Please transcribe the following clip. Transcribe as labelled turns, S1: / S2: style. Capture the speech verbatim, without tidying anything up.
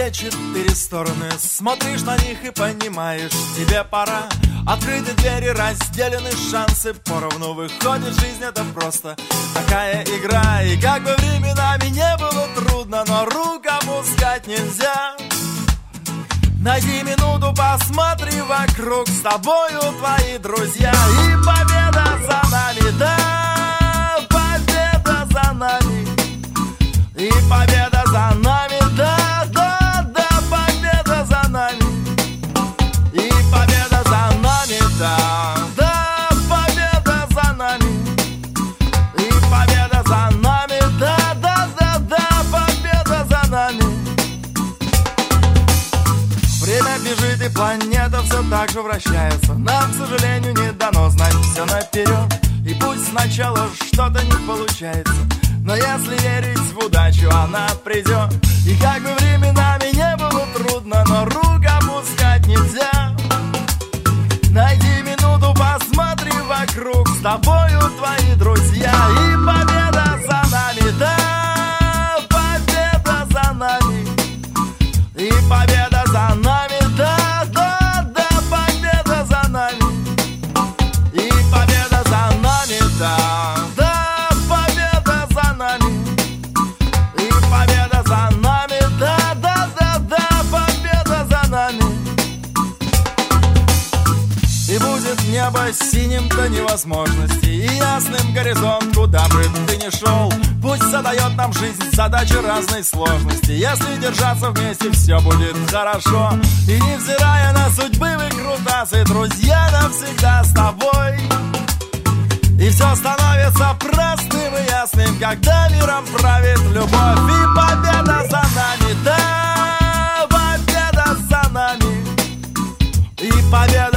S1: все четыре стороны. Смотришь на них и понимаешь, тебе пора. Открыты двери, разделены шансы поровну. Выходит, жизнь это просто такая игра. И как бы временами не было трудно, но рук опускать нельзя. Найди минуту, посмотри вокруг, с тобою твои друзья. И победа за нами, да, победа за нами. И победа за нами, да, да, да, победа за нами. И победа за нами, да, да, победа за нами. И победа за нами, да, да, да, да, победа за нами. Время бежит и планета все так же вращается. Нам, к сожалению, не дано знать все наперед. И пусть сначала что-то не получается, но если верить в удачу, она придет. И как бы временами не было трудно, но рук опускать нельзя. Найди минуту, посмотри вокруг, с тобою твои друзья. И победа за нами, да, победа за нами. И победа за нами, да, да, да, победа за нами. И победа за нами, да, да, победа за нами. И победа за нами, да, да, да, да, победа за нами. И будет небо синим до невозможности и ясным горизонт, куда бы ты ни шел. Пусть задает нам жизнь задачи разной сложности. Если держаться вместе, все будет хорошо. И невзирая на судьбы выкрутасы, друзья навсегда с тобой. И все становится простым и ясным, когда миром правит любовь. И победа за нами, да, победа за нами. И победа